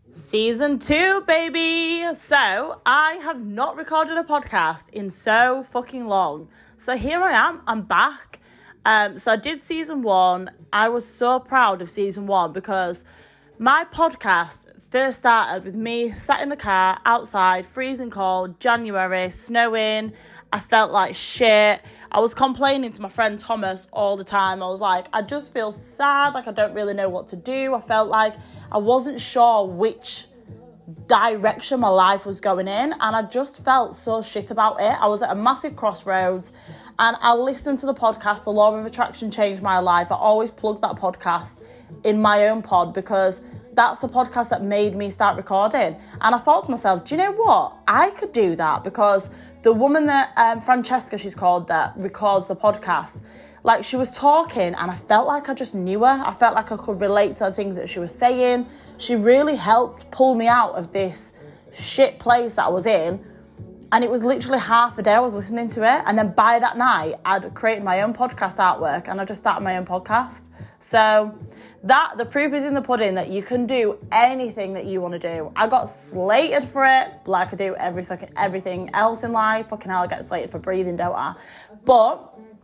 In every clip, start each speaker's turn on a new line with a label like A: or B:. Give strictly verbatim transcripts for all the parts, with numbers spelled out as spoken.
A: Season two, baby! So, I have not recorded a podcast in so fucking long. So here I am, I'm back. Um, so I did season one. I was so proud of season one because my podcast first started with me sat in the car, outside, freezing cold, January, snowing. I felt like shit. I was complaining to my friend Thomas all the time. I was like, I just feel sad, like I don't really know what to do. I felt like I wasn't sure which direction my life was going in, and I just felt so shit about it. I was at a massive crossroads, and I listened to the podcast, The Law of Attraction Changed My Life. I always plug that podcast in my own pod because that's the podcast that made me start recording. And I thought to myself, do you know what? I could do that because the woman that, um, Francesca, she's called, that records the podcast, like, she was talking and I felt like I just knew her. I felt like I could relate to the things that she was saying. She really helped pull me out of this shit place that I was in. And it was literally half a day I was listening to it. And then by that night, I'd created my own podcast artwork and I just started my own podcast. So that, the proof is in the pudding that you can do anything that you want to do. I got slated for it, like I do everything, everything else in life. Fucking hell, I get slated for breathing, don't I? But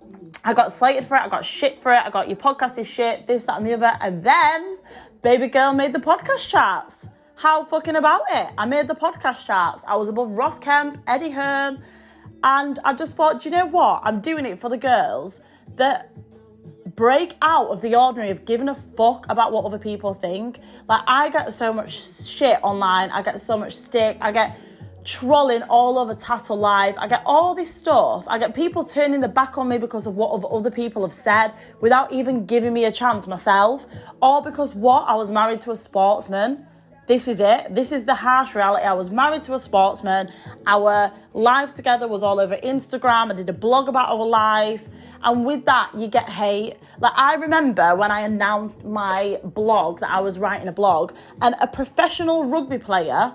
A: I got slated for it, I got shit for it, I got your podcast is shit, this, that and the other. And then baby girl made the podcast charts. How fucking about it? I made the podcast charts. I was above Ross Kemp, Eddie Hearn. And I just thought, do you know what? I'm doing it for the girls that break out of the ordinary of giving a fuck about what other people think. Like, I get so much shit online. I get so much stick. I get trolling all over Tattle Live. I get all this stuff. I get people turning their back on me because of what other people have said without even giving me a chance myself. Or because what? I was married to a sportsman. This is it. This is the harsh reality. I was married to a sportsman. Our life together was all over Instagram. I did a blog about our life. And with that, you get hate. Like, I remember when I announced my blog, that I was writing a blog, and a professional rugby player,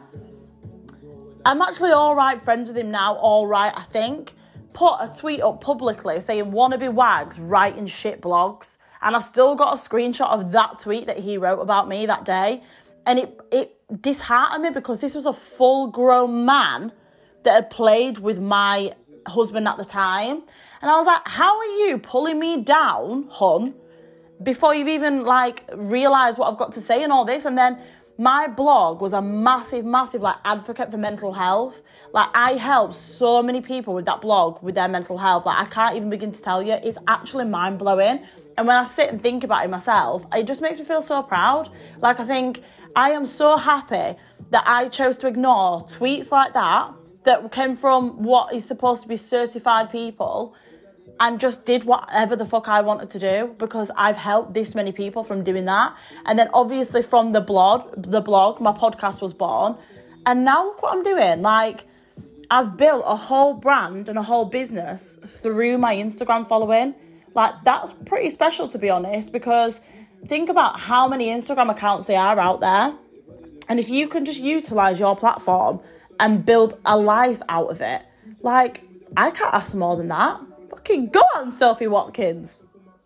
A: I'm actually all right friends with him now, all right, I think, put a tweet up publicly saying wannabe wags writing shit blogs. And I've still got a screenshot of that tweet that he wrote about me that day. And it, it disheartened me because this was a full-grown man that had played with my husband at the time. And I was like, how are you pulling me down, hun, before you've even, like, realised what I've got to say and all this? And then my blog was a massive, massive, like, advocate for mental health. Like, I helped so many people with that blog, with their mental health. Like, I can't even begin to tell you. It's actually mind-blowing. And when I sit and think about it myself, it just makes me feel so proud. Like, I think I am so happy that I chose to ignore tweets like that, that came from what is supposed to be certified people, and just did whatever the fuck I wanted to do because I've helped this many people from doing that. And then obviously from the blog, the blog, my podcast was born. And now look what I'm doing. Like, I've built a whole brand and a whole business through my Instagram following. Like, that's pretty special, to be honest, because think about how many Instagram accounts there are out there. And if you can just utilise your platform and build a life out of it, like, I can't ask more than that. Fucking go on, Sophie Watkins.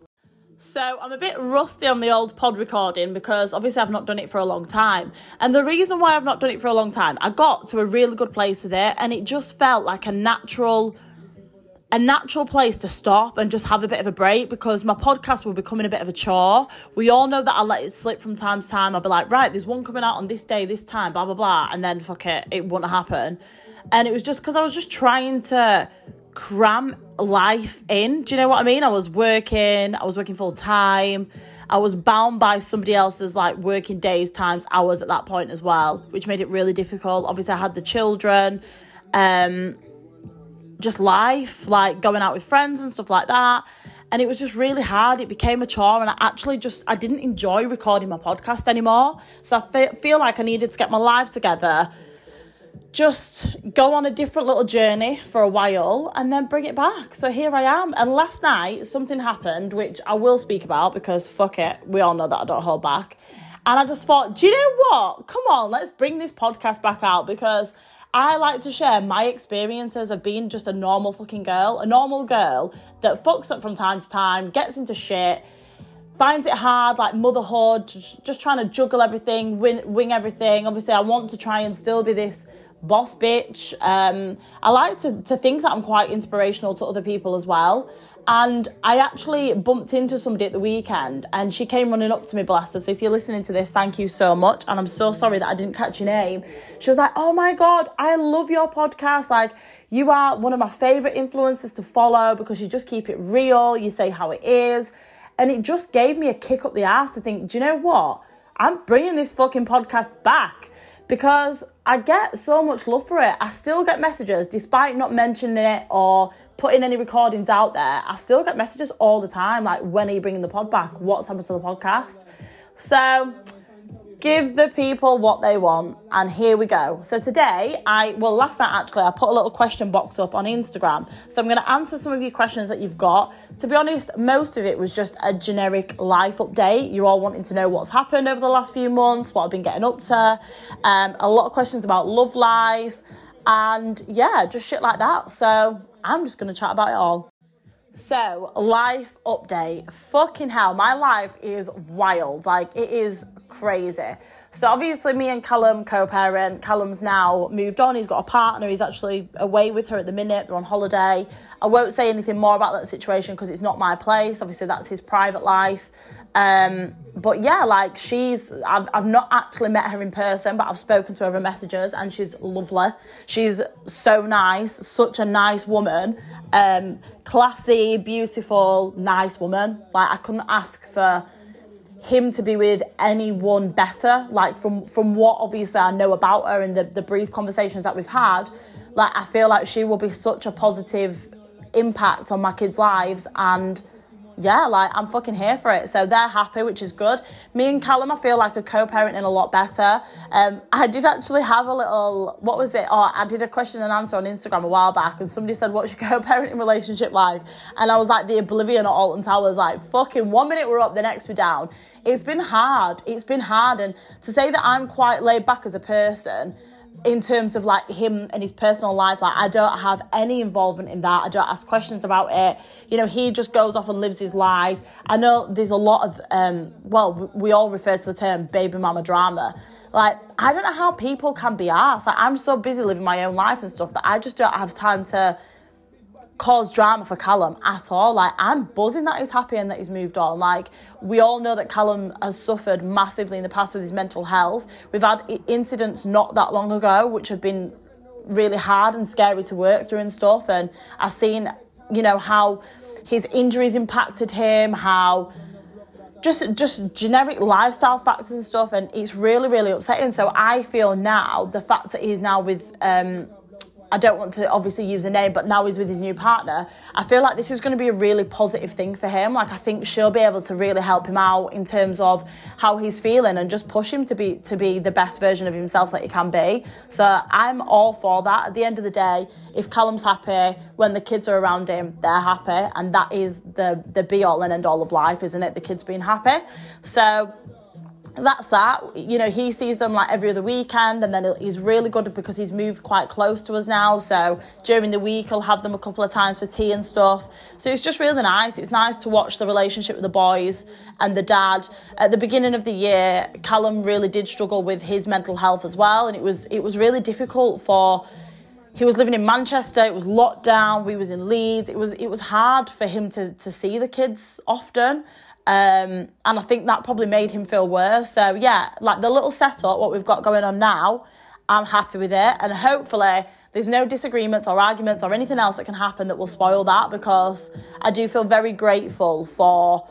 A: So I'm a bit rusty on the old pod recording because obviously I've not done it for a long time. And the reason why I've not done it for a long time, I got to a really good place with it and it just felt like a natural, a natural place to stop and just have a bit of a break because my podcast will be becoming a bit of a chore. We all know that I let it slip from time to time. I'll be like, right, there's one coming out on this day, this time, blah, blah, blah. And then fuck it, it wouldn't happen. And it was just because I was just trying to cram life in. Do you know what I mean? I was working, I was working full time. I was bound by somebody else's like working days, times, hours at that point as well, which made it really difficult. Obviously I had the children, um, just life, like going out with friends and stuff like that. And it was just really hard. It became a chore and I actually just, I didn't enjoy recording my podcast anymore. So I fe- feel like I needed to get my life together, just go on a different little journey for a while and then bring it back. So here I am. And last night something happened, which I will speak about because fuck it, we all know that I don't hold back. And I just thought, do you know what? Come on, let's bring this podcast back out because I like to share my experiences of being just a normal fucking girl, a normal girl that fucks up from time to time, gets into shit, finds it hard, like motherhood, just trying to juggle everything, win, wing everything. Obviously, I want to try and still be this boss bitch. Um, I like to, to think that I'm quite inspirational to other people as well. And I actually bumped into somebody at the weekend and she came running up to me, bless her. So if you're listening to this, thank you so much. And I'm so sorry that I didn't catch your name. She was like, oh my God, I love your podcast. Like, you are one of my favourite influencers to follow because you just keep it real. You say how it is. And it just gave me a kick up the arse to think, do you know what? I'm bringing this fucking podcast back because I get so much love for it. I still get messages, despite not mentioning it or putting any recordings out there. I still get messages all the time, like, when are you bringing the pod back? What's happened to the podcast? So give the people what they want, and here we go. So today, I, well, last night actually, I put a little question box up on Instagram. So I'm going to answer some of your questions that you've got. To be honest, most of it was just a generic life update. You're all wanting to know what's happened over the last few months, what I've been getting up to. Um, a lot of questions about love life, and yeah, just shit like that. So I'm just going to chat about it all. So, life update. Fucking hell, my life is wild. Like, it is crazy. So, obviously, me and Callum co-parent. Callum's now moved on. He's got a partner. He's actually away with her at the minute. They're on holiday. I won't say anything more about that situation because it's not my place. Obviously, that's his private life. Um, but yeah, like she's, I've, I've not actually met her in person, but I've spoken to her over messages and she's lovely. She's so nice, such a nice woman, um, classy, beautiful, nice woman. Like, I couldn't ask for him to be with anyone better. Like, from, from what obviously I know about her and the, the brief conversations that we've had, like, I feel like she will be such a positive impact on my kids' lives, and yeah, like, I'm fucking here for it. So they're happy, which is good. Me and Callum, I feel like, are co-parenting a lot better. Um, I did actually have a little, what was it? Oh, I did a question and answer on Instagram a while back, and somebody said, what's your co-parenting relationship like? And I was like the Oblivion at Alton Towers, like, fucking one minute we're up, the next we're down. It's been hard. It's been hard. And to say that I'm quite laid back as a person, in terms of like him and his personal life, like, I don't have any involvement in that. I don't ask questions about it. You know, he just goes off and lives his life. I know there's a lot of, um, well, we all refer to the term baby mama drama. Like, I don't know how people can be arsed. Like, I'm so busy living my own life and stuff that I just don't have time to cause drama for Callum at all. Like, I'm buzzing that he's happy and that he's moved on. Like, we all know that Callum has suffered massively in the past with his mental health. We've had incidents not that long ago which have been really hard and scary to work through and stuff, and I've seen, you know, how his injuries impacted him, how just just generic lifestyle factors and stuff, and it's really, really upsetting. So I feel now the fact that he's now with um I don't want to obviously use a name, but now he's with his new partner, I feel like this is going to be a really positive thing for him. Like, I think she'll be able to really help him out in terms of how he's feeling and just push him to be to be the best version of himself that he can be. So I'm all for that. At the end of the day, if Callum's happy, when the kids are around him, they're happy, and that is the the be all and end all of life, isn't it? The kids being happy. So that's that. You know, he sees them like every other weekend, and then he's really good because he's moved quite close to us now. So during the week, he'll have them a couple of times for tea and stuff. So it's just really nice. It's nice to watch the relationship with the boys and the dad. At the beginning of the year, Callum really did struggle with his mental health as well, and it was it was really difficult for. He was living in Manchester. It was locked down. We was in Leeds. It was it was hard for him to to see the kids often. Um, and I think that probably made him feel worse. So yeah, like the little setup, what we've got going on now, I'm happy with it. And hopefully there's no disagreements or arguments or anything else that can happen that will spoil that, because I do feel very grateful for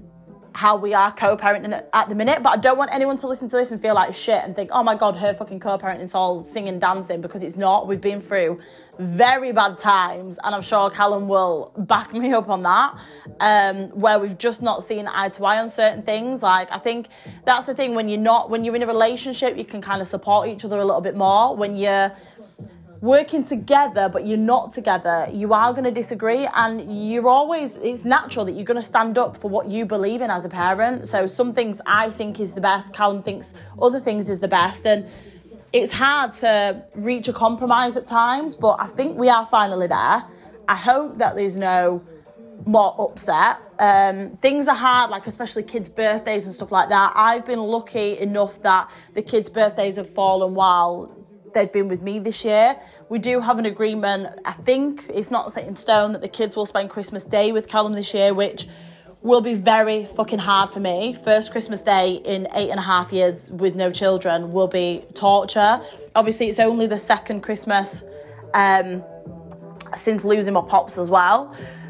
A: how we are co-parenting at the minute. But I don't want anyone to listen to this and feel like shit and think, oh my God, her fucking co-parenting's all singing, dancing, because it's not. We've been through very bad times, and I'm sure Callum will back me up on that, um, where we've just not seen eye to eye on certain things. Like, I think that's the thing, when you're not, when you're in a relationship, you can kind of support each other a little bit more. When you're working together but you're not together, you are going to disagree, and you're always, it's natural that you're going to stand up for what you believe in as a parent. So some things I think is the best, Callum thinks other things is the best, and it's hard to reach a compromise at times, but I think we are finally there. I hope that there's no more upset. Um, things are hard, like especially kids' birthdays and stuff like that. I've been lucky enough that the kids' birthdays have fallen while they've been with me this year. We do have an agreement, I think, it's not set in stone, that the kids will spend Christmas Day with Callum this year, which will be very fucking hard for me. First Christmas Day in eight and a half years with no children will be torture. Obviously, it's only the second Christmas um, since losing my pops as well.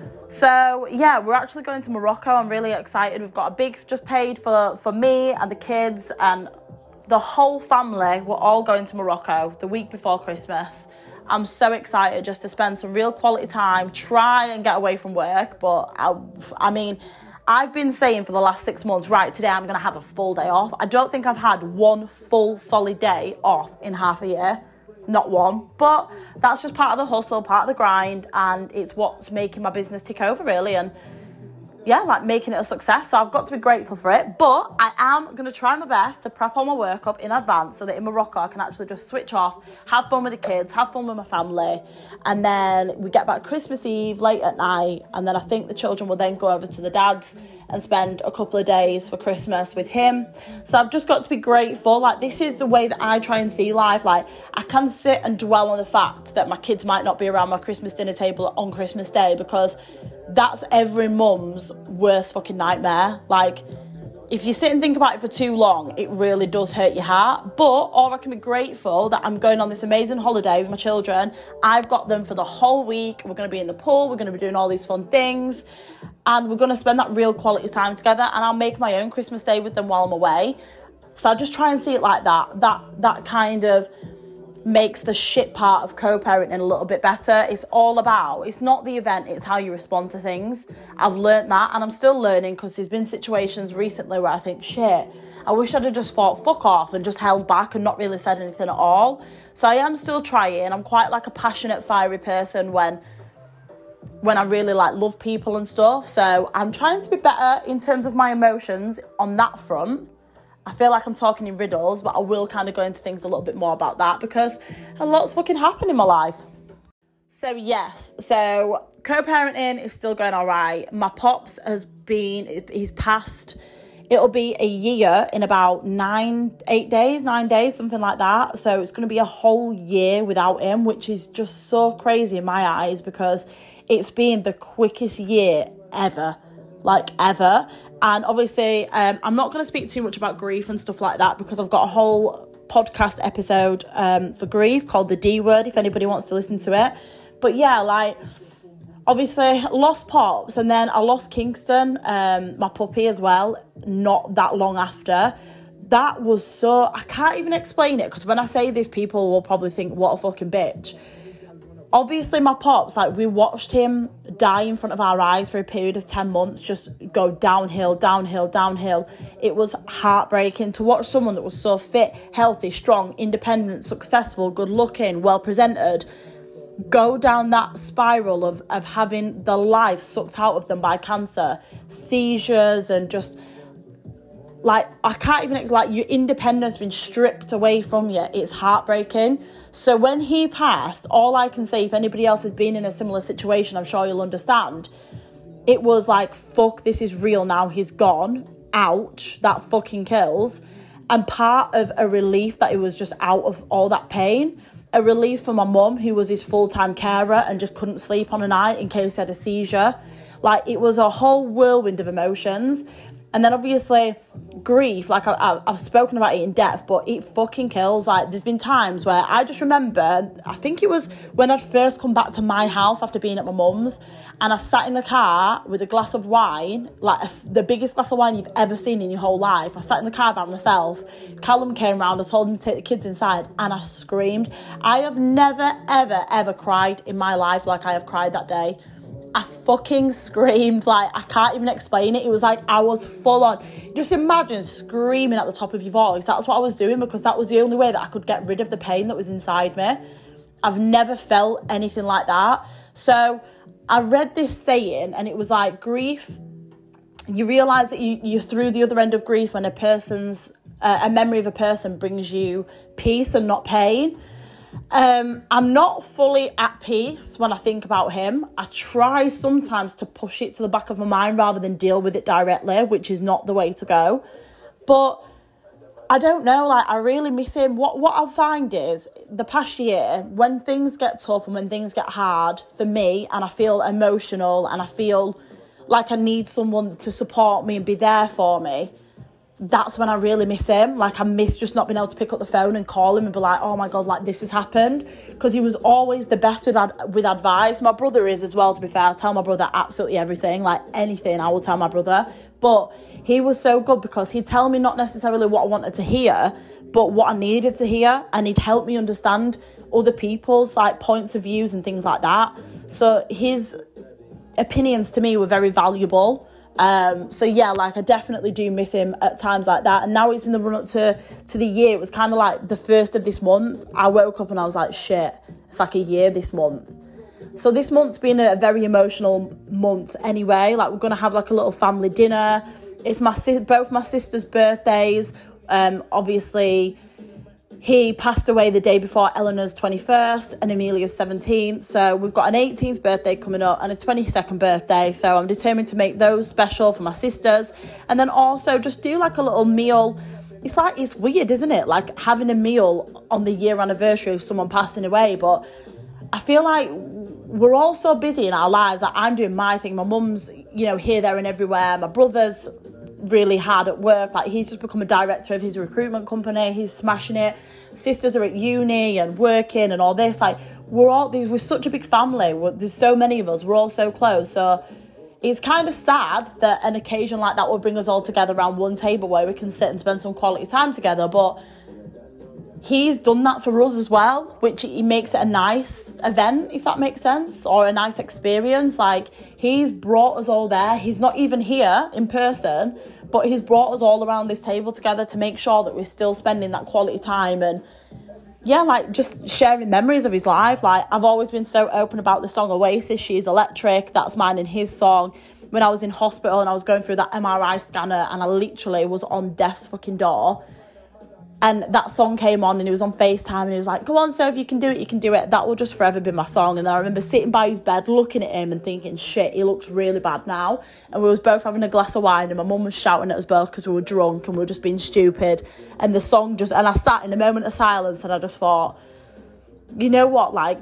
A: So, yeah, we're actually going to Morocco. I'm really excited. We've got a big, just paid for, for me and the kids and the whole family. We're all going to Morocco the week before Christmas. I'm so excited just to spend some real quality time, try and get away from work. But, I, I mean, I've been saying for the last six months, right, today I'm going to have a full day off. I don't think I've had one full solid day off in half a year. Not one. But that's just part of the hustle, part of the grind. And it's what's making my business tick over, really. And yeah, like making it a success. So I've got to be grateful for it. But I am going to try my best to prep all my work up in advance so that in Morocco I can actually just switch off, have fun with the kids, have fun with my family. And then we get back Christmas Eve late at night. And then I think the children will then go over to the dad's and spend a couple of days for Christmas with him. So I've just got to be grateful. Like, this is the way that I try and see life. Like, I can sit and dwell on the fact that my kids might not be around my Christmas dinner table on Christmas Day, because that's every mum's worst fucking nightmare. Like, if you sit and think about it for too long, it really does hurt your heart. But, or I can be grateful that I'm going on this amazing holiday with my children. I've got them for the whole week. We're going to be in the pool. We're going to be doing all these fun things. And we're going to spend that real quality time together. And I'll make my own Christmas Day with them while I'm away. So I just try and see it like that. That, that kind of makes the shit part of co-parenting a little bit better. It's all about, it's not the event, it's how you respond to things. I've learnt that, and I'm still learning, because there's been situations recently where I think, shit, I wish I'd have just thought fuck off and just held back and not really said anything at all. So I am still trying. I'm quite like a passionate, fiery person when when I really like love people and stuff. So I'm trying to be better in terms of my emotions on that front. I feel like I'm talking in riddles, but I will kind of go into things a little bit more about that, because a lot's fucking happened in my life. So yes, so co-parenting is still going all right. My pops has been, he's passed, it'll be a year in about nine, eight days, nine days, something like that. So it's going to be a whole year without him, which is just so crazy in my eyes, because it's been the quickest year ever, like ever. And obviously, um, I'm not going to speak too much about grief and stuff like that, because I've got a whole podcast episode um, for grief called The D Word, if anybody wants to listen to it. But yeah, like, obviously, lost Pops, and then I lost Kingston, um, my puppy as well, not that long after. That was so, I can't even explain it, because when I say this, people will probably think, what a fucking bitch. Obviously, my pops, like, we watched him die in front of our eyes for a period of ten months, just go downhill, downhill, downhill. It was heartbreaking to watch someone that was so fit, healthy, strong, independent, successful, good-looking, well-presented, go down that spiral of, of having the life sucked out of them by cancer, seizures, and just, like, I can't even, like, your independence been stripped away from you. It's heartbreaking. So when he passed, all I can say, if anybody else has been in a similar situation, I'm sure you'll understand, it was like, fuck, this is real now. He's gone. Ouch. That fucking kills. And part of a relief that it was just out of all that pain, a relief for my mum, who was his full-time carer and just couldn't sleep on a night in case he had a seizure. Like, it was a whole whirlwind of emotions. And then obviously grief, like I, I've spoken about it in depth, but it fucking kills. Like, there's been times where I just remember, I think it was when I'd first come back to my house after being at my mum's, and I sat in the car with a glass of wine, like a, the biggest glass of wine you've ever seen in your whole life. I sat in the car by myself. Callum came round, I told him to take the kids inside, and I screamed. I have never, ever, ever cried in my life like I have cried that day. I fucking screamed, like, I can't even explain it. It was like I was full on. Just imagine screaming at the top of your voice. That's what I was doing, because that was the only way that I could get rid of the pain that was inside me. I've never felt anything like that. So I read this saying, and it was like, grief, you realise that you, you're through the other end of grief when a person's, uh, a memory of a person brings you peace and not pain. Um, I'm not fully at peace when I think about him. I try sometimes to push it to the back of my mind rather than deal with it directly, which is not the way to go. But I don't know, like, I really miss him. What what I find is, the past year, when things get tough and when things get hard for me, and I feel emotional and I feel like I need someone to support me and be there for me, that's when I really miss him. Like, I miss just not being able to pick up the phone and call him and be like, oh my God, like, this has happened. Because he was always the best with ad- with advice. My brother is as well, to be fair. I tell my brother absolutely everything. Like, anything, I will tell my brother. But he was so good because he'd tell me not necessarily what I wanted to hear, but what I needed to hear. And he'd help me understand other people's, like, points of views and things like that. So his opinions to me were very valuable. Um, so yeah, like, I definitely do miss him at times like that. And now it's in the run up to, to the year. It was kind of like the first of this month. I woke up and I was like, shit, it's like a year this month. So this month's been a very emotional month anyway. Like, we're going to have like a little family dinner. It's my si- both my sister's birthdays. Um, obviously, he passed away the day before Eleanor's twenty-first and Amelia's seventeenth. So we've got an eighteenth birthday coming up and a twenty-second birthday. So I'm determined to make those special for my sisters. And then also just do like a little meal. It's like, it's weird, isn't it? Like, having a meal on the year anniversary of someone passing away. But I feel like we're all so busy in our lives. Like, I'm doing my thing. My mum's, you know, here, there and everywhere. My brother's really hard at work. Like, he's just become a director of his recruitment company. He's smashing it. Sisters are at uni and working and all this. Like, we're all, we're such a big family. We're, there's so many of us. We're all so close. So it's kind of sad that an occasion like that will bring us all together around one table where we can sit and spend some quality time together. But he's done that for us as well, which he makes it a nice event, if that makes sense, or a nice experience. Like, he's brought us all there. He's not even here in person, but he's brought us all around this table together to make sure that we're still spending that quality time and, yeah, like, just sharing memories of his life. Like, I've always been so open about the song Oasis, She's Electric. That's mine and his song. When I was in hospital and I was going through that M R I scanner and I literally was on death's fucking door, and that song came on and he was on FaceTime and he was like, go on, so if you can do it, you can do it. That will just forever be my song. And I remember sitting by his bed looking at him and thinking, shit, he looks really bad now. And we was both having a glass of wine and my mum was shouting at us both because we were drunk and we were just being stupid. And the song just, and I sat in a moment of silence and I just thought, you know what, like,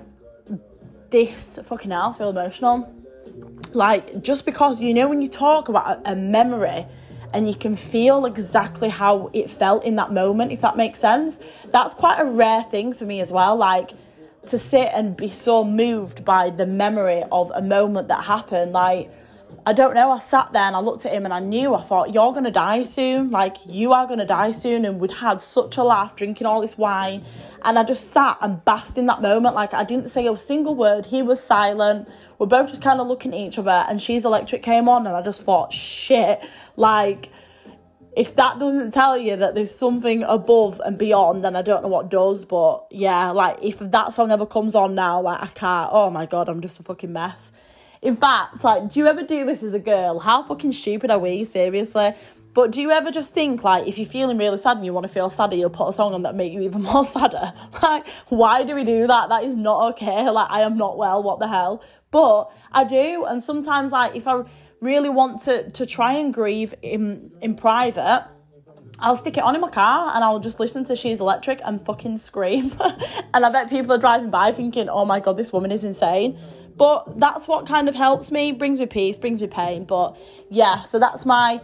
A: this, fucking hell, I feel emotional. Like, just because, you know, when you talk about a, a memory and you can feel exactly how it felt in that moment, if that makes sense. That's quite a rare thing for me as well, like, to sit and be so moved by the memory of a moment that happened. Like, I don't know, I sat there and I looked at him and I knew, I thought, you're going to die soon. Like, you are going to die soon. And we'd had such a laugh, drinking all this wine. And I just sat and basked in that moment. Like, I didn't say a single word. He was silent. We're both just kind of looking at each other. And She's Electric came on and I just thought, shit, like, if that doesn't tell you that there's something above and beyond, then I don't know what does. But yeah, like, if that song ever comes on now, like, I can't, oh my God, I'm just a fucking mess. In fact, like, do you ever do this as a girl? How fucking stupid are we, seriously? But do you ever just think, like, if you're feeling really sad and you want to feel sadder, you'll put a song on that make you even more sadder? Like, why do we do that? That is not okay. Like, I am not well, what the hell? But I do, and sometimes, like, if I really want to to try and grieve in in private, I'll stick it on in my car and I'll just listen to She's Electric and fucking scream. And I bet people are driving by thinking, oh my God, this woman is insane. But that's what kind of helps me, brings me peace, brings me pain. But yeah, so that's my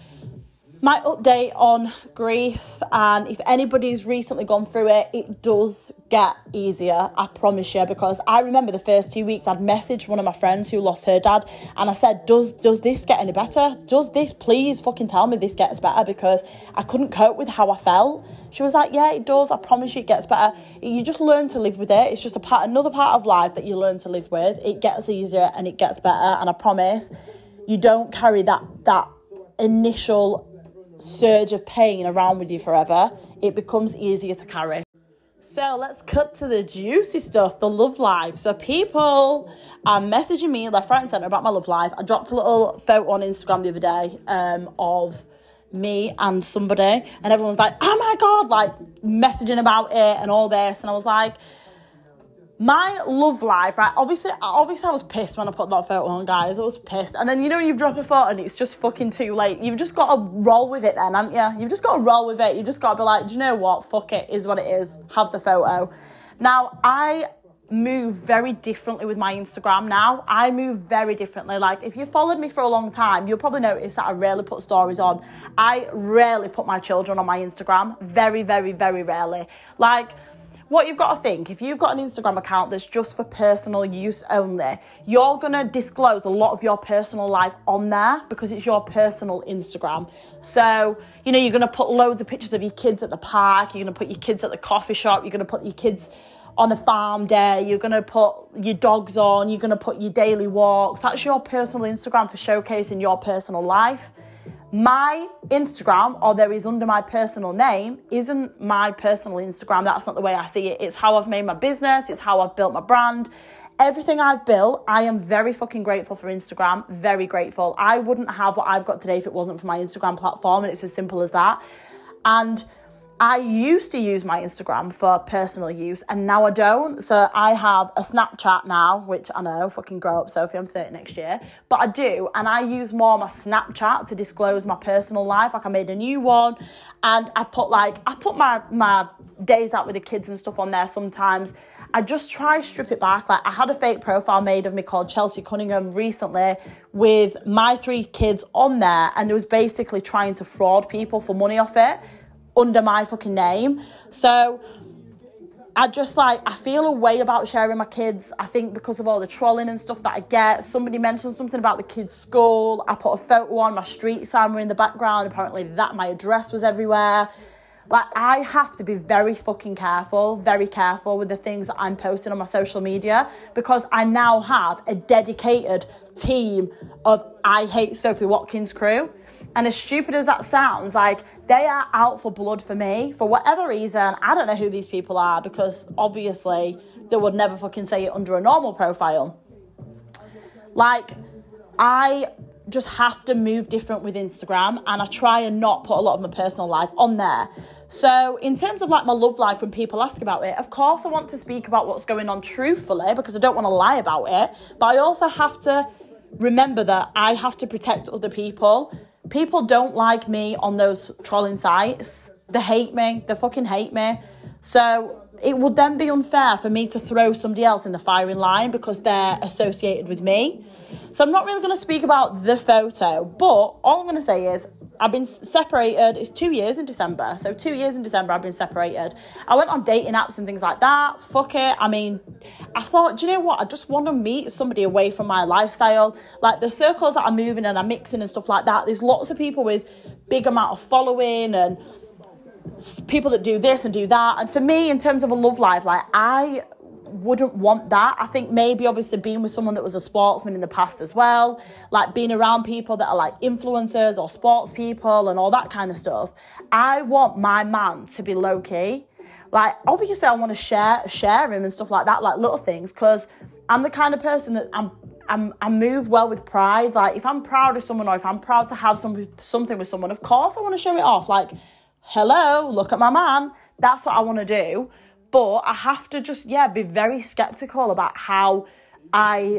A: my update on grief. And if anybody's recently gone through it, it does get easier, I promise you. Because I remember the first two weeks I'd messaged one of my friends who lost her dad and I said, does does this get any better? Does this, please fucking tell me this gets better, because I couldn't cope with how I felt. She was like, yeah, it does, I promise you it gets better. You just learn to live with it. It's just a part, another part of life that you learn to live with. It gets easier and it gets better, and I promise you don't carry that that initial surge of pain around with you forever. It becomes easier to carry. So let's cut to the juicy stuff, the love life. So people are messaging me left, right and centre about my love life. I dropped a little photo on Instagram the other day um, of me and somebody, and everyone's like, oh my God, like, messaging about it and all this. And I was like, My love life, right? Obviously, obviously I was pissed when I put that photo on, guys. I was pissed. And then, you know, you drop a photo and it's just fucking too late. You've just got to roll with it then, haven't you? You've just got to roll with it. You've just got to be like, do you know what? Fuck it, is what it is. Have the photo. Now, I move very differently with my Instagram now. I move very differently. Like, if you followed me for a long time, you'll probably notice that I rarely put stories on. I rarely put my children on my Instagram. Very, very, very rarely. Like, what you've got to think, if you've got an Instagram account that's just for personal use only, you're going to disclose a lot of your personal life on there because it's your personal Instagram. So, you know, you're going to put loads of pictures of your kids at the park, you're going to put your kids at the coffee shop, you're going to put your kids on a farm day, you're going to put your dogs on, you're going to put your daily walks. That's your personal Instagram for showcasing your personal life. My Instagram, or there is under my personal name, isn't my personal Instagram. That's not the way I see it. It's how I've made my business. It's how I've built my brand. Everything I've built, I am very fucking grateful for Instagram. Very grateful. I wouldn't have what I've got today if it wasn't for my Instagram platform, and it's as simple as that. And I used to use my Instagram for personal use, and now I don't. So I have a Snapchat now, which I know, fucking grow up, Sophie, I'm thirty next year. But I do, and I use more my Snapchat to disclose my personal life. Like, I made a new one, and I put like, I put my, my days out with the kids and stuff on there sometimes. I just try to strip it back. Like, I had a fake profile made of me called Chelsea Cunningham recently with my three kids on there, and it was basically trying to fraud people for money off it under my fucking name. So I just like, I feel a way about sharing my kids. I think because of all the trolling and stuff that I get. Somebody mentioned something about the kids' school. I put a photo on, my street sign were in the background. Apparently that my address was everywhere. Like, I have to be very fucking careful, very careful with the things that I'm posting on my social media, because I now have a dedicated team of I Hate Sophie Watkins crew. And as stupid as that sounds, like, they are out for blood for me for whatever reason. I don't know who these people are, because obviously they would never fucking say it under a normal profile. Like, I just have to move different with Instagram, and I try and not put a lot of my personal life on there. So in terms of like my love life, when people ask about it, of course I want to speak about what's going on truthfully, because I don't want to lie about it. But I also have to remember that I have to protect other people. People don't like me on those trolling sites. They hate me. They fucking hate me. So it would then be unfair for me to throw somebody else in the firing line because they're associated with me. So I'm not really going to speak about the photo, but all I'm going to say is I've been separated. It's two years in December. So two years in December, I've been separated. I went on dating apps and things like that. Fuck it. I mean, I thought, do you know what? I just want to meet somebody away from my lifestyle. Like, the circles that I'm moving and I'm mixing and stuff like that. There's lots of people with big amount of following and people that do this and do that. And for me, in terms of a love life, like, I wouldn't want that. I think maybe obviously being with someone that was a sportsman in the past as well, like being around people that are like influencers or sports people and all that kind of stuff. I want my man to be low key. Like, obviously I want to share share him and stuff like that, like little things, because I'm the kind of person that I'm I'm I move well with pride. Like, if I'm proud of someone, or if I'm proud to have some, something with someone, of course I want to show it off. Like, hello, look at my man. That's what I want to do. But I have to just, yeah, be very skeptical about how I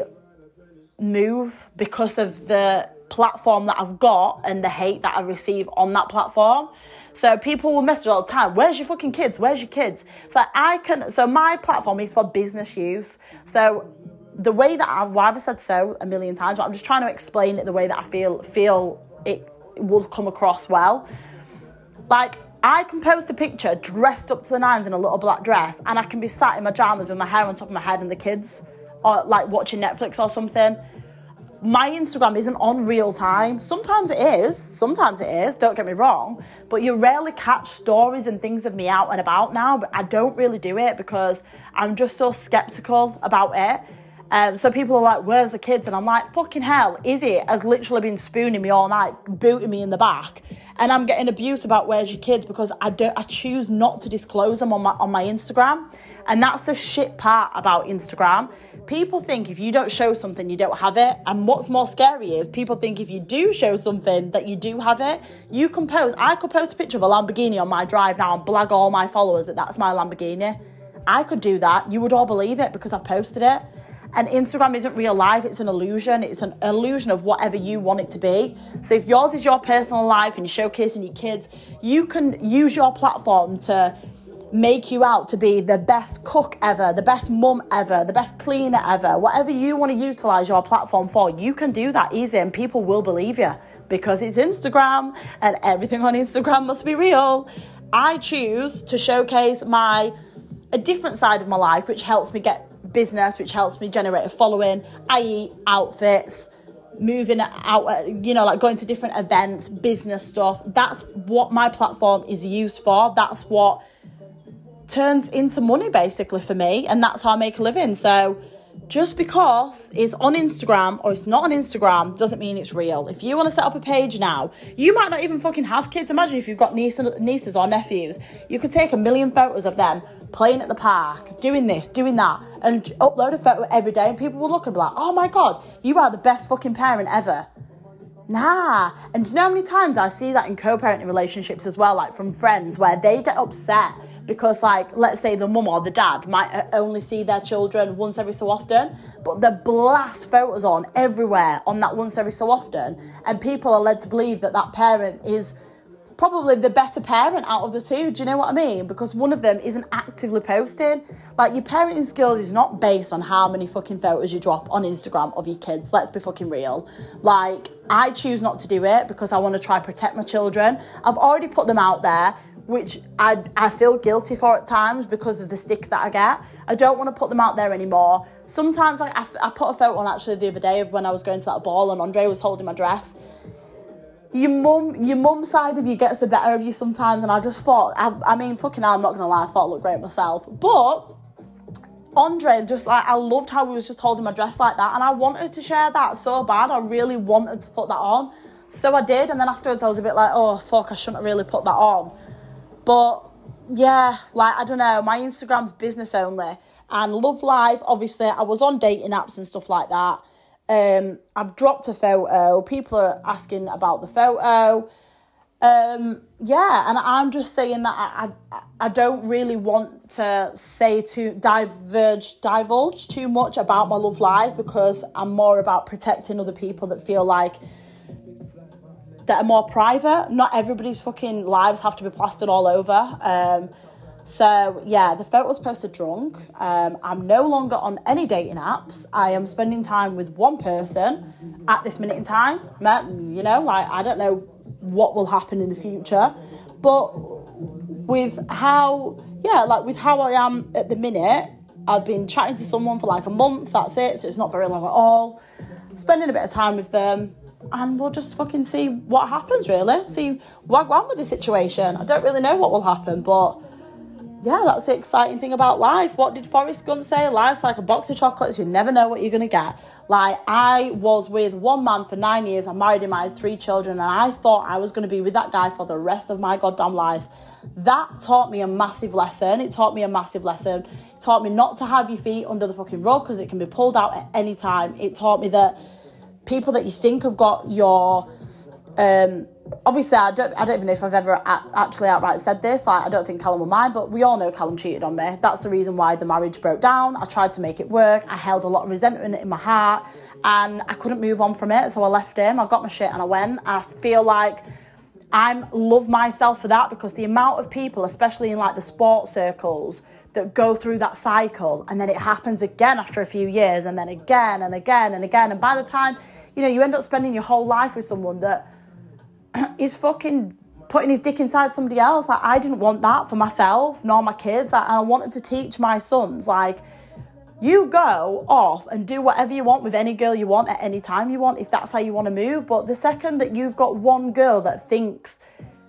A: move because of the platform that I've got and the hate that I receive on that platform. So people will message all the time, where's your fucking kids? Where's your kids? It's like, I can, so my platform is for business use. So the way that I've, well, I've said so a million times, but I'm just trying to explain it the way that I feel, feel it will come across well. Like, I can post a picture dressed up to the nines in a little black dress, and I can be sat in my pajamas with my hair on top of my head and the kids, or like watching Netflix or something. My Instagram isn't on real time. Sometimes it is. Sometimes it is. Don't get me wrong. But you rarely catch stories and things of me out and about now. But I don't really do it because I'm just so skeptical about it. Um, so people are like, where's the kids? And I'm like, fucking hell, Izzy has literally been spooning me all night, booting me in the back. And I'm getting abused about where's your kids because I don't, I choose not to disclose them on my, on my Instagram. And that's the shit part about Instagram. People think if you don't show something, you don't have it. And what's more scary is people think if you do show something that you do have it, you can post. I could post a picture of a Lamborghini on my drive now and blag all my followers that that's my Lamborghini. I could do that. You would all believe it because I've posted it. And Instagram isn't real life. It's an illusion. It's an illusion of whatever you want it to be. So if yours is your personal life and you're showcasing your kids, you can use your platform to make you out to be the best cook ever, the best mum ever, the best cleaner ever. Whatever you want to utilize your platform for, you can do that easy and people will believe you because it's Instagram and everything on Instagram must be real. I choose to showcase my a different side of my life, which helps me get business, which helps me generate a following, that is outfits, moving out, you know, like going to different events, business stuff. That's what my platform is used for. That's what turns into money basically for me, and that's how I make a living. So just because it's on Instagram or it's not on Instagram doesn't mean it's real. If you want to set up a page now, you might not even fucking have kids. Imagine if you've got niece, nieces or nephews, you could take a million photos of them playing at the park, doing this, doing that, and upload a photo every day, and people will look and be like, oh my God, you are the best fucking parent ever. Nah. And do you know how many times I see that in co-parenting relationships as well, like from friends, where they get upset because, like, let's say the mum or the dad might only see their children once every so often, but they blast photos on everywhere on that once every so often, and people are led to believe that that parent is probably the better parent out of the two. Do you know what I mean? Because one of them isn't actively posting. Like, your parenting skills is not based on how many fucking photos you drop on Instagram of your kids. Let's be fucking real. Like, I choose not to do it because I want to try protect my children. I've already put them out there, which I I feel guilty for at times because of the stick that I get. I don't want to put them out there anymore. Sometimes, like, I, I put a photo on actually the other day of when I was going to that ball and Andre was holding my dress. Your mum, your mum side of you gets the better of you sometimes, and I just thought, I, I mean, fucking hell, I'm not gonna lie, I thought I looked great myself. But Andre, just like, I loved how he was just holding my dress like that, and I wanted to share that so bad. I really wanted to put that on, so I did. And then afterwards, I was a bit like, oh fuck, I shouldn't have really put that on. But yeah, like, I don't know, my Instagram's business only, and Love Life, obviously, I was on dating apps and stuff like that. Um, I've dropped a photo. People are asking about the photo. Um, yeah, and I'm just saying that I, I I don't really want to say to diverge divulge too much about my love life, because I'm more about protecting other people that feel like that are more private. Not everybody's fucking lives have to be plastered all over. Um, So, yeah, the photos posted drunk. Um, I'm no longer on any dating apps. I am spending time with one person at this minute in time. You know, like, I don't know what will happen in the future. But with how, yeah, like with how I am at the minute, I've been chatting to someone for like a month, that's it. So it's not very long at all. Spending a bit of time with them. And we'll just fucking see what happens, really. See, wag on with the situation. I don't really know what will happen, but yeah, that's the exciting thing about life. What did Forrest Gump say? Life's like a box of chocolates. You never know what you're going to get. Like, I was with one man for nine years. I'm married him. I had three children. And I thought I was going to be with that guy for the rest of my goddamn life. That taught me a massive lesson. It taught me a massive lesson. It taught me not to have your feet under the fucking rug because it can be pulled out at any time. It taught me that people that you think have got your... Um, obviously, I don't, I don't even know if I've ever a- actually outright said this. Like, I don't think Callum will mind, but we all know Callum cheated on me. That's the reason why the marriage broke down. I tried to make it work. I held a lot of resentment in my heart, and I couldn't move on from it. So I left him. I got my shit and I went. And I feel like I love myself for that, because the amount of people, especially in like the sports circles, that go through that cycle, and then it happens again after a few years, and then again and again and again. And by the time, you know, you end up spending your whole life with someone that is fucking putting his dick inside somebody else. Like, I didn't want that for myself, nor my kids. Like, and I wanted to teach my sons, like, you go off and do whatever you want with any girl you want at any time you want, if that's how you want to move. But the second that you've got one girl that thinks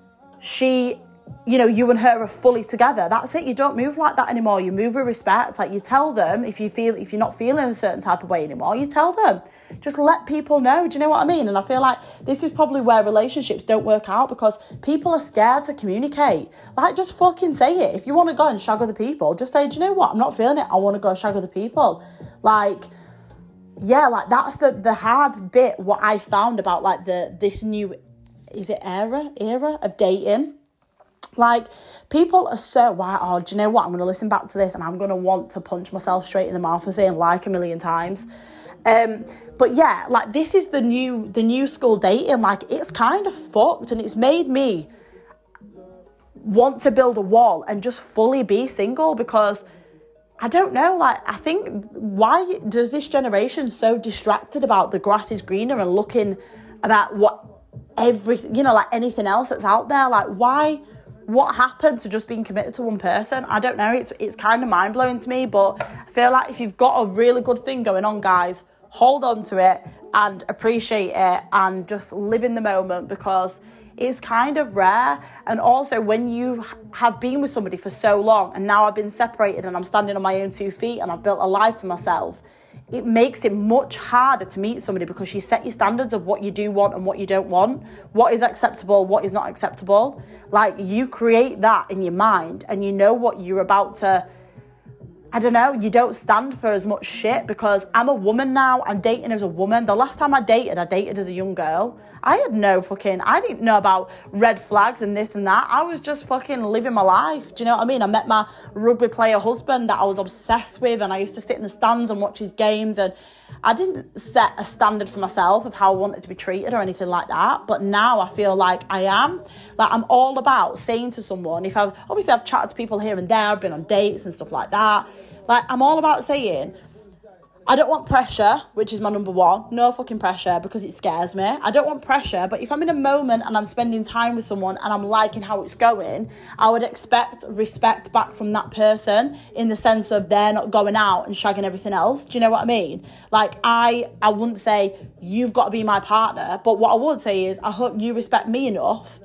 A: she, you know, you and her are fully together, that's it. You don't move like that anymore. You move with respect. Like, you tell them if you feel, if you're not feeling a certain type of way anymore, you tell them. Just let people know. Do you know what I mean? And I feel like this is probably where relationships don't work out, because people are scared to communicate. Like, just fucking say it. If you want to go and shag other people, just say, do you know what? I'm not feeling it. I want to go shag other people. Like, yeah, like, that's the, the hard bit, what I found about, like, the this new, is it era, era of dating? Like, people are so, wow, oh, do you know what? I'm going to listen back to this and I'm going to want to punch myself straight in the mouth for saying like a million times. Um, but yeah, like, this is the new, the new school dating. Like, it's kind of fucked, and it's made me want to build a wall and just fully be single, because I don't know, like, I think, why does this generation so distracted about the grass is greener and looking about what everything, you know, like anything else that's out there? Like, why, what happened to just being committed to one person? I don't know, it's it's kind of mind-blowing to me, but I feel like if you've got a really good thing going on, guys, hold on to it and appreciate it and just live in the moment, because it's kind of rare. And also, when you have been with somebody for so long and now I've been separated and I'm standing on my own two feet and I've built a life for myself, it makes it much harder to meet somebody, because you set your standards of what you do want and what you don't want, what is acceptable, what is not acceptable. Like, you create that in your mind and you know what you're about to, I don't know, you don't stand for as much shit, because I'm a woman now. I'm dating as a woman. The last time I dated, I dated as a young girl. I had no fucking, I didn't know about red flags and this and that. I was just fucking living my life. Do you know what I mean? I met my rugby player husband that I was obsessed with, and I used to sit in the stands and watch his games, and I didn't set a standard for myself of how I wanted to be treated or anything like that. But now I feel like I am. Like, I'm all about saying to someone, if I've, obviously I've chatted to people here and there, I've been on dates and stuff like that. Like, I'm all about saying, I don't want pressure, which is my number one. No fucking pressure, because it scares me. I don't want pressure, but if I'm in a moment and I'm spending time with someone and I'm liking how it's going, I would expect respect back from that person, in the sense of they're not going out and shagging everything else. Do you know what I mean? Like, I, I wouldn't say you've got to be my partner, but what I would say is I hope you respect me enough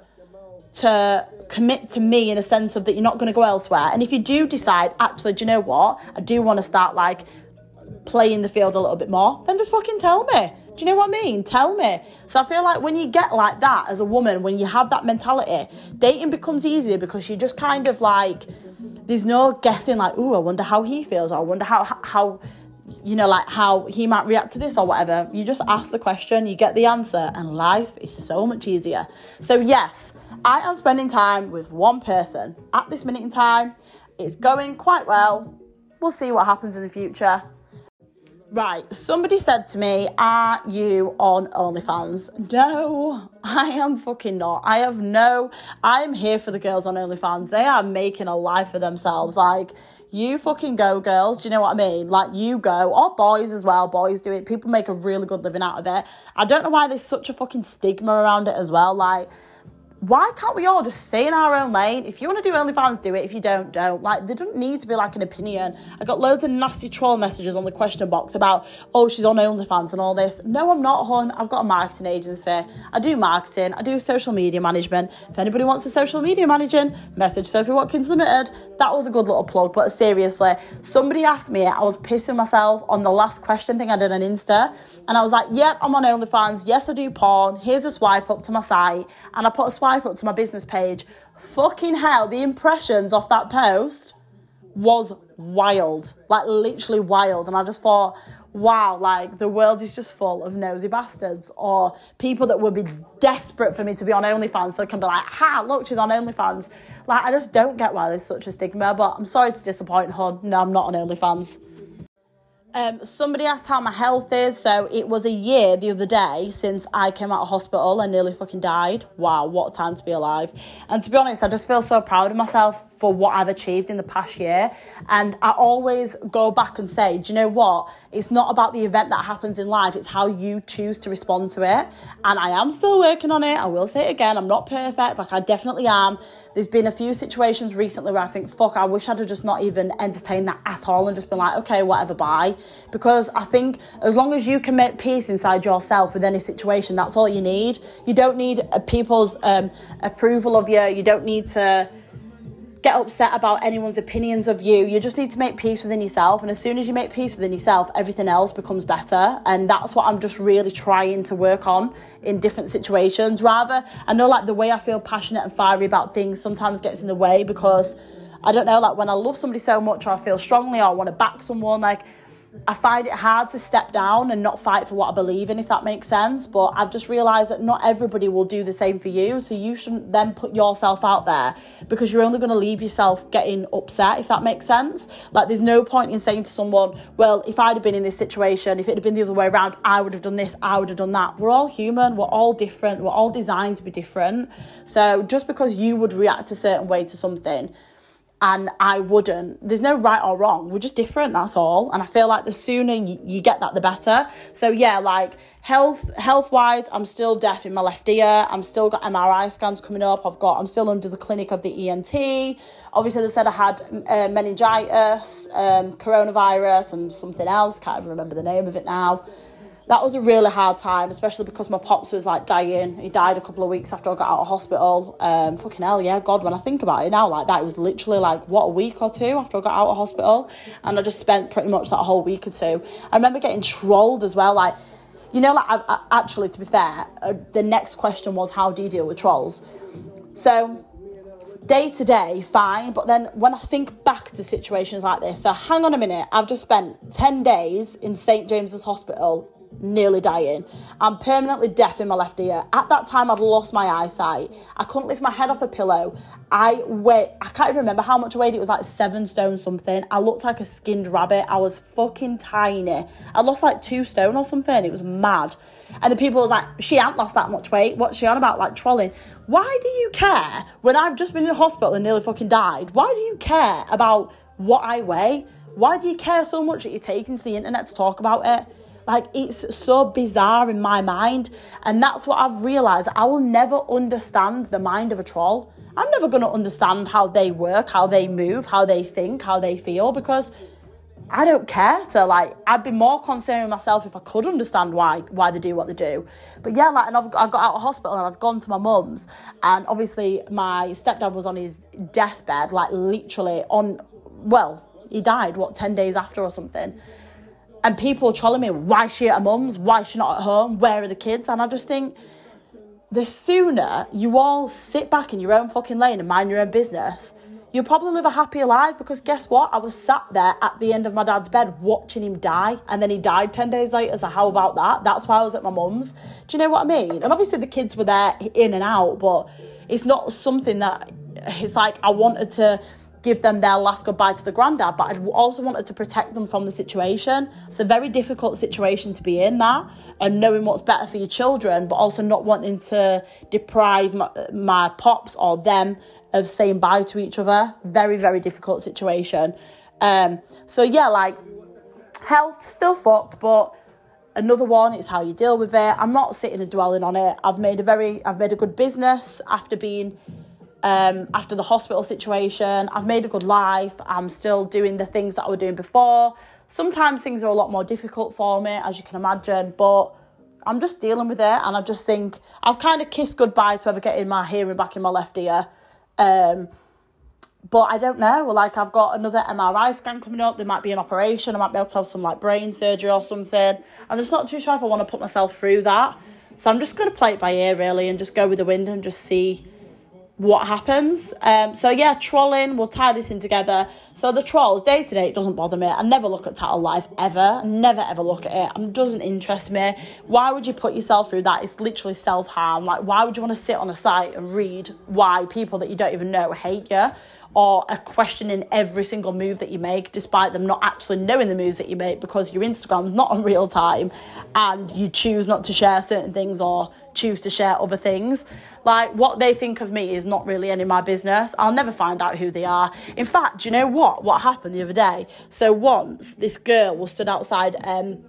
A: to commit to me, in a sense of that you're not going to go elsewhere. And if you do decide, actually, do you know what? I do want to start, like, playing the field a little bit more, then just fucking tell me. Do you know what I mean? Tell me. So I feel like when you get like that as a woman, when you have that mentality, dating becomes easier, because you just kind of like, there's no guessing like, ooh, I wonder how he feels, or I wonder how, how, you know, like how he might react to this or whatever. You just ask the question, you get the answer, and life is so much easier. So yes, I am spending time with one person at this minute in time. It's going quite well. We'll see what happens in the future. Right, somebody said to me, are you on OnlyFans? No, I am fucking not. I have no, I'm here for the girls on OnlyFans. They are making a life for themselves. Like, you fucking go, girls. Do you know what I mean? Like, you go, or boys as well. Boys do it. People make a really good living out of it. I don't know why there's such a fucking stigma around it as well. Like, why can't we all just stay in our own lane? If you want to do OnlyFans, do it. If you don't, don't. Like, there doesn't need to be, like, an opinion. I got loads of nasty troll messages on the question box about, oh, she's on OnlyFans and all this. No, I'm not, hon. I've got a marketing agency. I do marketing. I do social media management. If anybody wants a social media managing, message Sophie Watkins Limited. That was a good little plug, but seriously, somebody asked me, I was pissing myself on the last question thing I did on Insta, and I was like, yep, I'm on OnlyFans. Yes, I do porn. Here's a swipe up to my site, and I put a swipe up to my business page. Fucking hell, the impressions off that post was wild, like literally wild. And I just thought, wow, like the world is just full of nosy bastards, or people that would be desperate for me to be on OnlyFans so they can be like, ha, look, she's on OnlyFans. Like, I just don't get why there's such a stigma, but I'm sorry to disappoint, hon. No, I'm not on OnlyFans. Um, somebody asked how my health is. So it was a year the other day since I came out of hospital and nearly fucking died. Wow, what a time to be alive. And to be honest, I just feel so proud of myself for what I've achieved in the past year. And I always go back and say, do you know what? It's not about the event that happens in life. It's how you choose to respond to it. And I am still working on it. I will say it again. I'm not perfect. Like, I definitely am. There's been a few situations recently where I think, fuck, I wish I'd have just not even entertained that at all and just been like, okay, whatever, bye. Because I think as long as you can make peace inside yourself with any situation, that's all you need. You don't need people's um, approval of you. You don't need to get upset about anyone's opinions of you. You just need to make peace within yourself. And as soon as you make peace within yourself, everything else becomes better. And that's what I'm just really trying to work on in different situations. Rather, I know like the way I feel passionate and fiery about things sometimes gets in the way, because I don't know, like when I love somebody so much, or I feel strongly, or I want to back someone, like I find it hard to step down and not fight for what I believe in, if that makes sense. But I've just realised that not everybody will do the same for you. So you shouldn't then put yourself out there, because you're only going to leave yourself getting upset, if that makes sense. Like, there's no point in saying to someone, well, if I'd have been in this situation, if it had been the other way around, I would have done this, I would have done that. We're all human. We're all different. We're all designed to be different. So just because you would react a certain way to something and I wouldn't, there's no right or wrong. We're just different, that's all. And I feel like the sooner you, you get that, the better. So yeah, like health, health-wise, I'm still deaf in my left ear. I'm still got M R I scans coming up. I've got, I'm still under the clinic of the E N T. Obviously, they said I had uh, meningitis, um, coronavirus, and something else. Can't even remember the name of it now. That was a really hard time, especially because my pops was like dying. He died a couple of weeks after I got out of hospital. Um, fucking hell, yeah, God, when I think about it now, like that, it was literally like, what, a week or two after I got out of hospital? And I just spent pretty much that whole week or two. I remember getting trolled as well, like, you know, like, I, I, actually, to be fair, uh, the next question was, how do you deal with trolls? So, day to day, fine, but then when I think back to situations like this, so hang on a minute, I've just spent ten days in Saint James's Hospital, nearly dying. I'm permanently deaf in my left ear. At that time, I'd lost my eyesight. I couldn't lift my head off a pillow. I weigh, I can't even remember how much I weighed. It was like seven stone something. I looked like a skinned rabbit. I was fucking tiny. I lost like two stone or something. It was mad. And the people was like, she ain't lost that much weight. What's she on about? Like trolling. Why do you care when I've just been in hospital and nearly fucking died? Why do you care about what I weigh? Why do you care so much that you're taking to the internet to talk about it? Like, it's so bizarre in my mind. And that's what I've realised. I will never understand the mind of a troll. I'm never going to understand how they work, how they move, how they think, how they feel, because I don't care to, like, I'd be more concerned with myself if I could understand why why they do what they do. But yeah, like, and I've, I got out of hospital and I'd gone to my mum's, and obviously my stepdad was on his deathbed, like, literally on, well, he died, what, ten days after or something. And people are trolling me, why is she at her mum's? Why is she not at home? Where are the kids? And I just think, the sooner you all sit back in your own fucking lane and mind your own business, you'll probably live a happier life, because guess what? I was sat there at the end of my dad's bed watching him die, and then he died ten days later, so how about that? That's why I was at my mum's. Do you know what I mean? And obviously the kids were there in and out, but it's not something that, it's like I wanted to give them their last goodbye to the granddad, but I also wanted to protect them from the situation. It's a very difficult situation to be in, that, and knowing what's better for your children, but also not wanting to deprive my, my pops or them of saying bye to each other. Very, very difficult situation. Um, so yeah, like, health, still fucked, but another one, it's how you deal with it. I'm not sitting and dwelling on it. I've made a very, I've made a good business after being Um, after the hospital situation. I've made a good life. I'm still doing the things that I was doing before. Sometimes things are a lot more difficult for me, as you can imagine, but I'm just dealing with it. And I just think I've kind of kissed goodbye to ever getting my hearing back in my left ear. Um, but I don't know. Like, I've got another M R I scan coming up. There might be an operation. I might be able to have some like brain surgery or something. I'm just not too sure if I want to put myself through that. So I'm just going to play it by ear, really, and just go with the wind and just see what happens. Um, so yeah, trolling, we'll tie this in together. So the trolls, day to day, it doesn't bother me. I never look at Tattle Life, ever. Never, ever look at it. It doesn't interest me. Why would you put yourself through that? It's literally self-harm. Like, why would you want to sit on a site and read why people that you don't even know hate you, or are questioning every single move that you make, despite them not actually knowing the moves that you make, because your Instagram's not on real time and you choose not to share certain things or choose to share other things. Like, what they think of me is not really any of my business. I'll never find out who they are. In fact, do you know what? What happened the other day? So once, this girl was stood outside um,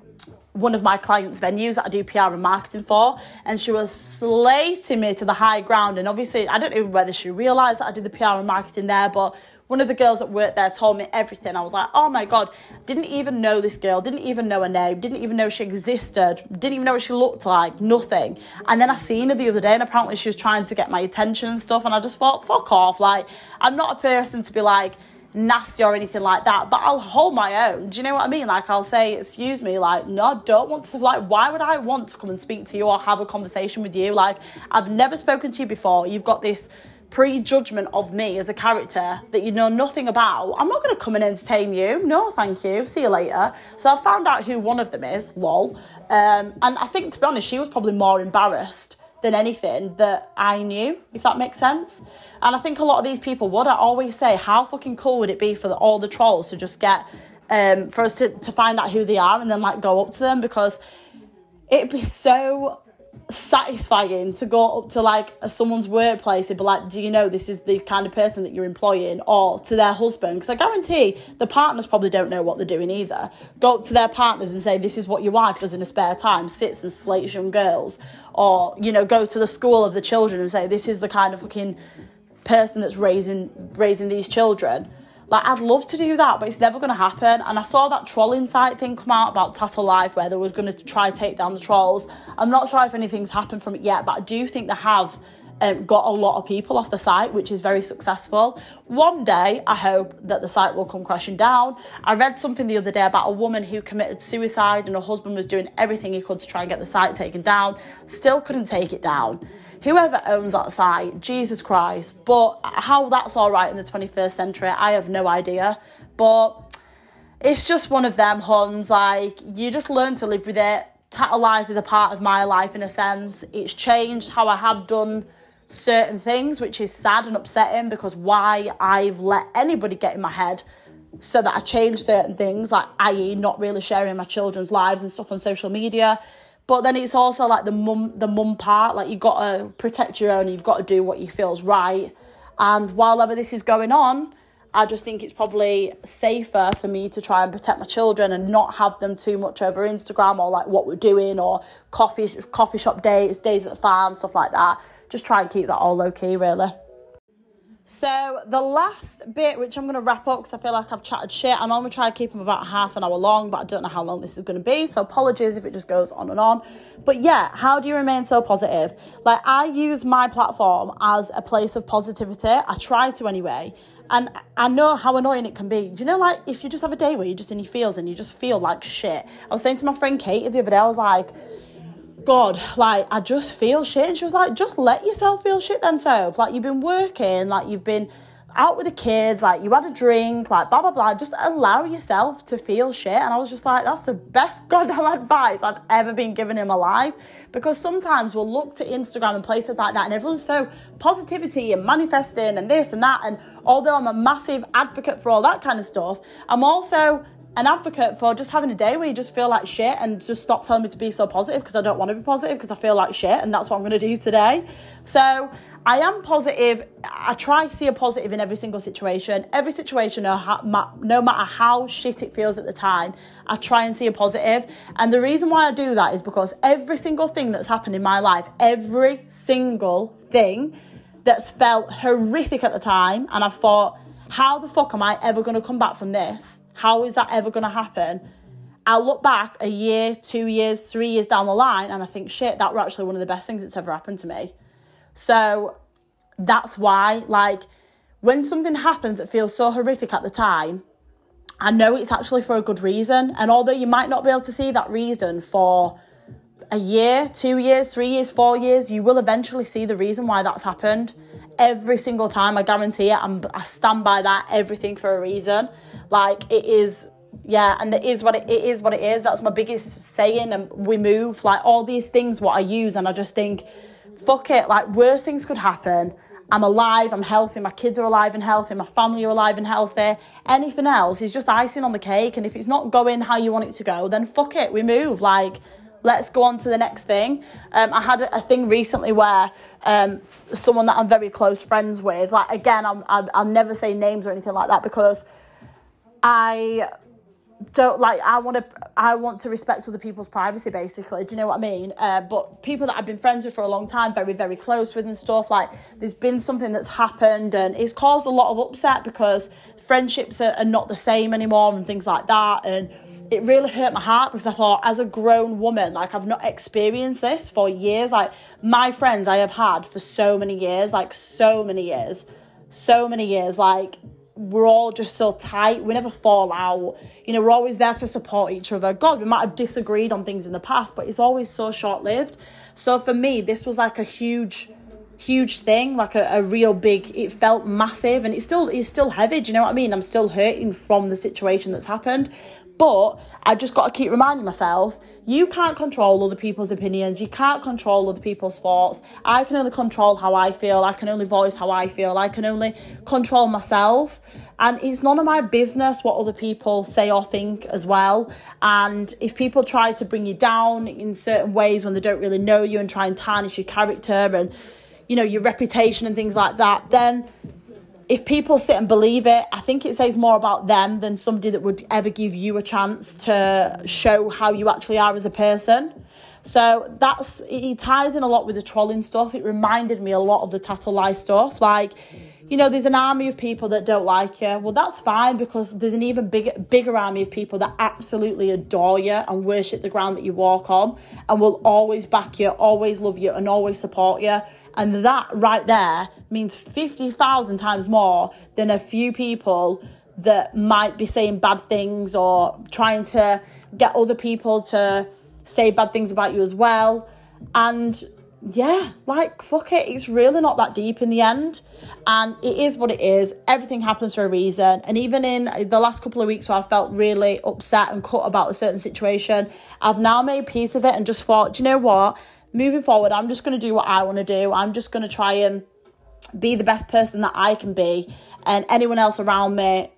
A: one of my clients' venues that I do P R and marketing for, and she was slating me to the high ground. And obviously, I don't know whether she realised that I did the P R and marketing there, but one of the girls that worked there told me everything. I was like, oh my God, didn't even know this girl, didn't even know her name, didn't even know she existed, didn't even know what she looked like, nothing. And then I seen her the other day, and apparently she was trying to get my attention and stuff, and I just thought, fuck off. Like, I'm not a person to be like nasty or anything like that, but I'll hold my own. Do you know what I mean? Like, I'll say, excuse me, like, no, I don't want to, like, why would I want to come and speak to you or have a conversation with you? Like, I've never spoken to you before. You've got this prejudgment of me as a character that you know nothing about, I'm not going to come and entertain you. No, thank you. See you later. So I found out who one of them is, lol. Um, and I think, to be honest, she was probably more embarrassed than anything that I knew, if that makes sense. And I think a lot of these people would. I always say, how fucking cool would it be for the, all the trolls to just get, um, for us to, to find out who they are and then, like, go up to them, because it'd be so satisfying to go up to, like, a, someone's workplace and be like, do you know this is the kind of person that you're employing? Or to their husband, because I guarantee the partners probably don't know what they're doing either. Go up to their partners and say, this is what your wife does in her spare time, sits and slates young girls. Or, you know, go to the school of the children and say, this is the kind of fucking person that's raising raising these children. Like, I'd love to do that, but it's never going to happen. And I saw that trolling site thing come out about Tattle Life, where they were going to try to take down the trolls. I'm not sure if anything's happened from it yet, but I do think they have um, got a lot of people off the site, which is very successful. One day, I hope that the site will come crashing down. I read something the other day about a woman who committed suicide, and her husband was doing everything he could to try and get the site taken down. Still couldn't take it down. Whoever owns that site, Jesus Christ. But how that's all right in the twenty-first century, I have no idea. But it's just one of them, huns. Like, you just learn to live with it. Tattle Life is a part of my life in a sense. It's changed how I have done certain things, which is sad and upsetting, because why I've let anybody get in my head so that I change certain things, like that is not really sharing my children's lives and stuff on social media. But then it's also like the mum, the mum part. Like, you've got to protect your own. You've got to do what you feel's right. And while ever this is going on, I just think it's probably safer for me to try and protect my children and not have them too much over Instagram, or like what we're doing, or coffee coffee shop days, days at the farm, stuff like that. Just try and keep that all low key, really. So the last bit, which I'm going to wrap up because I feel like I've chatted shit. I normally try to keep them about half an hour long, but I don't know how long this is going to be. So apologies if it just goes on and on. But yeah, how do you remain so positive? Like, I use my platform as a place of positivity. I try to anyway. And I know how annoying it can be. Do you know, like, if you just have a day where you're just in your feels and you just feel like shit. I was saying to my friend Katie the other day, I was like, God, like, I just feel shit. And she was like, just let yourself feel shit then, Soph. Like, you've been working, like, you've been out with the kids, like, you had a drink, like, blah, blah, blah. Just allow yourself to feel shit. And I was just like, that's the best goddamn advice I've ever been given in my life. Because sometimes we'll look to Instagram and places like that, and everyone's so positivity and manifesting and this and that. And although I'm a massive advocate for all that kind of stuff, I'm also an advocate for just having a day where you just feel like shit, and just stop telling me to be so positive, because I don't want to be positive because I feel like shit, and that's what I'm going to do today. So I am positive. I try to see a positive in every single situation. Every situation, no, no matter how shit it feels at the time, I try and see a positive. And the reason why I do that is because every single thing that's happened in my life, every single thing that's felt horrific at the time, and I thought, how the fuck am I ever going to come back from this? How is that ever going to happen? I'll look back a year, two years, three years down the line, and I think, shit, that was actually one of the best things that's ever happened to me. So that's why, like, when something happens that feels so horrific at the time, I know it's actually for a good reason. And although you might not be able to see that reason for a year, two years, three years, four years, you will eventually see the reason why that's happened. Every single time, I guarantee it. I'm, I stand by that. Everything for a reason. Like, it is, yeah, and it is what it, it is what it is. That's my biggest saying. And we move, like, all these things, what I use, and I just think, fuck it, like, worse things could happen. I'm alive, I'm healthy, my kids are alive and healthy, my family are alive and healthy. Anything else is just icing on the cake. And if it's not going how you want it to go, then fuck it, we move. Like, let's go on to the next thing. Um, I had a, a thing recently where um, someone that I'm very close friends with, like, again, I'm, I'm, I'll never say names or anything like that, because I don't, like, I want to I want to respect other people's privacy, basically. Do you know what I mean? Uh, but people that I've been friends with for a long time, very, very close with and stuff, like, there's been something that's happened and it's caused a lot of upset, because friendships are, are not the same anymore and things like that. And it really hurt my heart, because I thought, as a grown woman, like, I've not experienced this for years. Like, my friends I have had for so many years, like, so many years, so many years, like, we're all just so tight. We never fall out. You know, we're always there to support each other. God, we might have disagreed on things in the past, but it's always so short-lived. So for me, this was like a huge huge thing, like a, a real big, it felt massive, and it's still it's still heavy, do you know what I mean? I'm still hurting from the situation that's happened, but I just got to keep reminding myself, you can't control other people's opinions, you can't control other people's thoughts. I can only control how I feel, I can only voice how I feel, I can only control myself, and it's none of my business what other people say or think as well. And if people try to bring you down in certain ways when they don't really know you and try and tarnish your character and, you know, your reputation and things like that, then if people sit and believe it, I think it says more about them than somebody that would ever give you a chance to show how you actually are as a person. So that's, it ties in a lot with the trolling stuff. It reminded me a lot of the Tattle Lie stuff. Like, you know, there's an army of people that don't like you. Well, that's fine, because there's an even bigger, bigger army of people that absolutely adore you and worship the ground that you walk on and will always back you, always love you, and always support you. And that right there means fifty thousand times more than a few people that might be saying bad things or trying to get other people to say bad things about you as well. And yeah, like, fuck it. It's really not that deep in the end. And it is what it is. Everything happens for a reason. And even in the last couple of weeks where I felt really upset and cut about a certain situation, I've now made peace with it and just thought, do you know what? Moving forward, I'm just going to do what I want to do. I'm just going to try and be the best person that I can be. And anyone else around me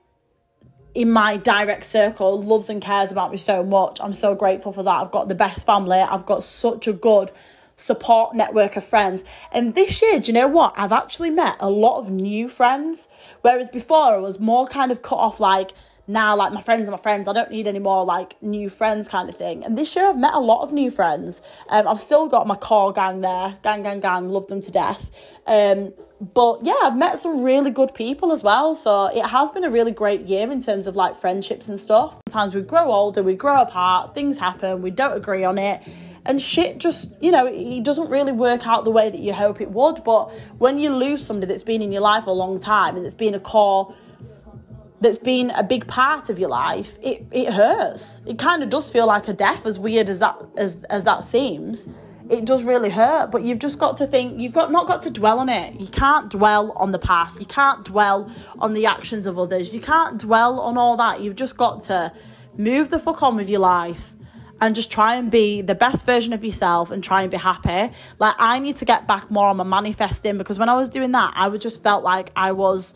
A: in my direct circle loves and cares about me so much. I'm so grateful for that. I've got the best family. I've got such a good support network of friends. And this year, do you know what? I've actually met a lot of new friends. Whereas before, I was more kind of cut off, like, now, like, my friends are my friends. I don't need any more, like, new friends kind of thing. And this year I've met a lot of new friends. Um, I've still got my core gang there. Gang, gang, gang. Love them to death. Um, but, yeah, I've met some really good people as well. So it has been a really great year in terms of, like, friendships and stuff. Sometimes we grow older, we grow apart, things happen, we don't agree on it. And shit just, you know, it doesn't really work out the way that you hope it would. But when you lose somebody that's been in your life a long time and it's been a core... that's been a big part of your life, it, it hurts. It kind of does feel like a death, as weird as that as as that seems. It does really hurt, but you've just got to think, you've got not got to dwell on it. You can't dwell on the past. You can't dwell on the actions of others. You can't dwell on all that. You've just got to move the fuck on with your life and just try and be the best version of yourself and try and be happy. Like, I need to get back more on my manifesting, because when I was doing that, I was just felt like I was...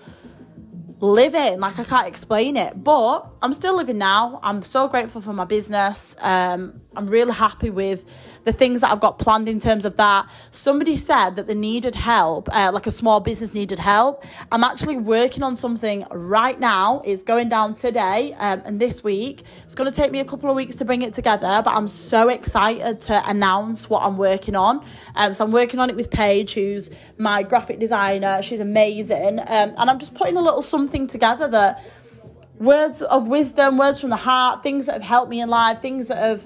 A: living, like, I can't explain it, but I'm still living now. I'm so grateful for my business. um I'm really happy with the things that I've got planned in terms of that. Somebody said that they needed help, uh, like a small business needed help. I'm actually working on something right now. It's going down today, um, and this week. It's going to take me a couple of weeks to bring it together, but I'm so excited to announce what I'm working on. Um, so I'm working on it with Paige, who's my graphic designer. She's amazing. Um, and I'm just putting a little something together that words of wisdom, words from the heart, things that have helped me in life, things that have...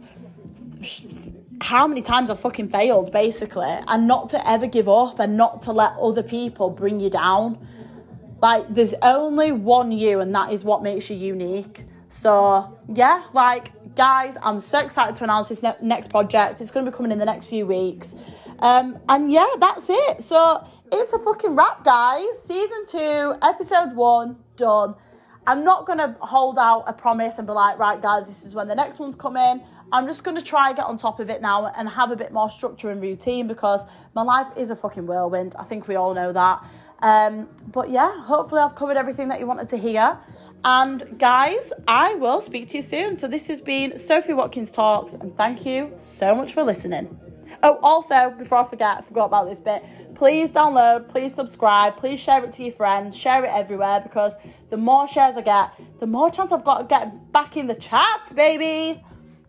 A: how many times I've fucking failed, basically, and not to ever give up and not to let other people bring you down. Like, there's only one you, and that is what makes you unique. So, yeah, like, guys, I'm so excited to announce this ne- next project. It's going to be coming in the next few weeks. Um, and, yeah, that's it. So, it's a fucking wrap, guys. Season two, episode one, done. I'm not going to hold out a promise and be like, right, guys, this is when the next one's coming. I'm just going to try and get on top of it now and have a bit more structure and routine, because my life is a fucking whirlwind. I think we all know that. Um, but yeah, hopefully I've covered everything that you wanted to hear. And guys, I will speak to you soon. So this has been Sophie Watkins Talks, and thank you so much for listening. Oh, also, before I forget, I forgot about this bit. Please download, please subscribe, please share it to your friends, share it everywhere, because the more shares I get, the more chance I've got to get back in the chats, baby.